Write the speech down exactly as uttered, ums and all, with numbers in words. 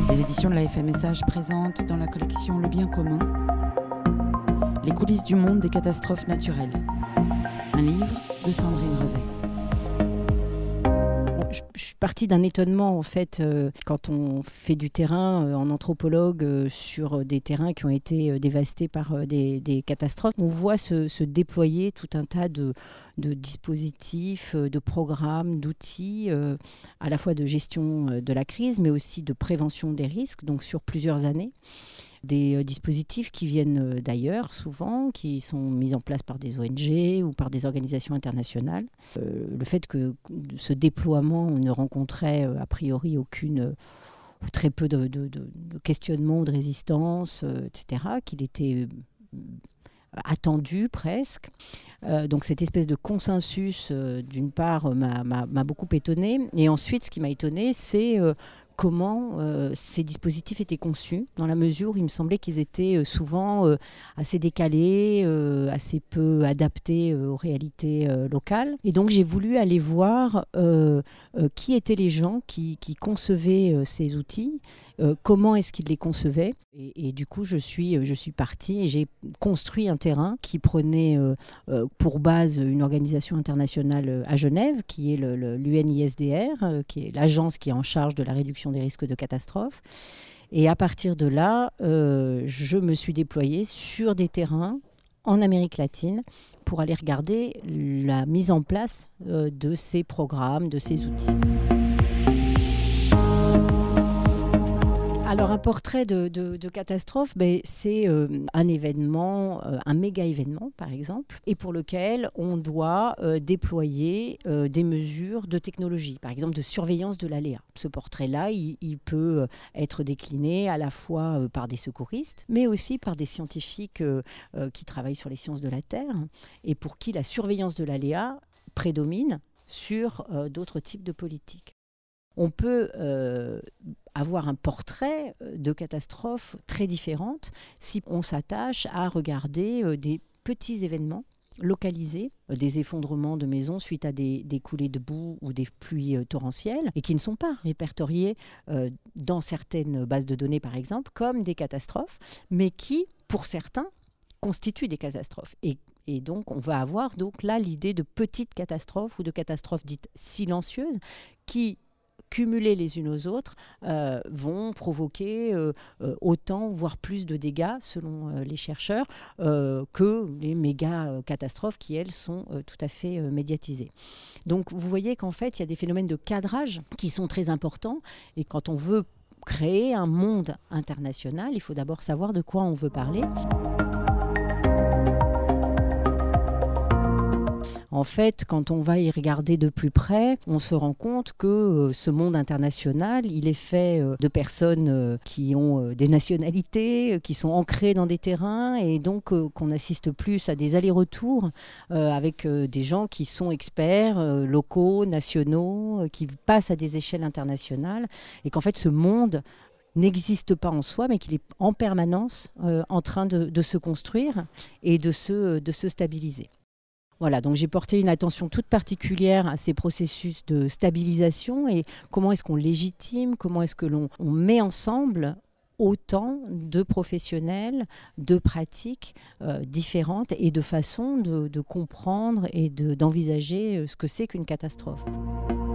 Les éditions de la F M S H présentent dans la collection Le Bien commun les coulisses du monde des catastrophes naturelles. Un livre de Sandrine Revet. Je suis partie d'un étonnement en fait euh, quand on fait du terrain euh, en anthropologue euh, sur des terrains qui ont été euh, dévastés par euh, des, des catastrophes. On voit se, se déployer tout un tas de, de dispositifs, euh, de programmes, d'outils, euh, à la fois de gestion euh, de la crise, mais aussi de prévention des risques, donc sur plusieurs années. Des euh, dispositifs qui viennent euh, d'ailleurs souvent, qui sont mis en place par des O N G ou par des organisations internationales. Euh, le fait que ce déploiement ne rencontrait euh, a priori aucune, euh, très peu de, de, de, de questionnement ou de résistance, euh, et cetera, qu'il était euh, attendu presque. Euh, donc cette espèce de consensus, euh, d'une part, m'a, m'a, m'a beaucoup étonnée. Et ensuite, ce qui m'a étonnée, c'est euh, comment euh, ces dispositifs étaient conçus, dans la mesure où il me semblait qu'ils étaient euh, souvent euh, assez décalés, euh, assez peu adaptés euh, aux réalités euh, locales. Et donc j'ai voulu aller voir euh, euh, qui étaient les gens qui, qui concevaient euh, ces outils, euh, comment est-ce qu'ils les concevaient. Et, et du coup, je suis, je suis partie et j'ai construit un terrain qui prenait euh, euh, pour base une organisation internationale à Genève, qui est le, le, l'U N I S D R, euh, qui est l'agence qui est en charge de la réduction des risques de catastrophes. Et à partir de là, euh, je me suis déployée sur des terrains en Amérique latine pour aller regarder la mise en place euh, de ces programmes, de ces outils. Alors un portrait de, de, de catastrophe, ben, c'est euh, un événement, euh, un méga événement par exemple, et pour lequel on doit euh, déployer euh, des mesures de technologie, par exemple de surveillance de l'aléa. Ce portrait-là, il, il peut être décliné à la fois euh, par des secouristes, mais aussi par des scientifiques euh, euh, qui travaillent sur les sciences de la Terre, et pour qui la surveillance de l'aléa prédomine sur euh, d'autres types de politiques. On peut euh, avoir un portrait de catastrophes très différentes si on s'attache à regarder euh, des petits événements localisés, euh, des effondrements de maisons suite à des, des coulées de boue ou des pluies euh, torrentielles, et qui ne sont pas répertoriés euh, dans certaines bases de données, par exemple, comme des catastrophes, mais qui, pour certains, constituent des catastrophes. Et Et donc, on va avoir donc, là l'idée de petites catastrophes ou de catastrophes dites silencieuses qui, cumulées les unes aux autres, euh, vont provoquer euh, euh, autant, voire plus de dégâts, selon euh, les chercheurs, euh, que les méga catastrophes qui, elles, sont euh, tout à fait euh, médiatisées. Donc, vous voyez qu'en fait, il y a des phénomènes de cadrage qui sont très importants. Et quand on veut créer un monde international, il faut d'abord savoir de quoi on veut parler. En fait, quand on va y regarder de plus près, on se rend compte que euh, ce monde international, il est fait euh, de personnes euh, qui ont euh, des nationalités, euh, qui sont ancrées dans des terrains, et donc euh, qu'on assiste plus à des allers-retours euh, avec euh, des gens qui sont experts, euh, locaux, nationaux, euh, qui passent à des échelles internationales, et qu'en fait ce monde n'existe pas en soi, mais qu'il est en permanence euh, en train de, de se construire et de se, de se stabiliser. Voilà, donc j'ai porté une attention toute particulière à ces processus de stabilisation et comment est-ce qu'on légitime, comment est-ce que l'on on met ensemble autant de professionnels, de pratiques euh, différentes et de façons de, de comprendre et de, d'envisager ce que c'est qu'une catastrophe.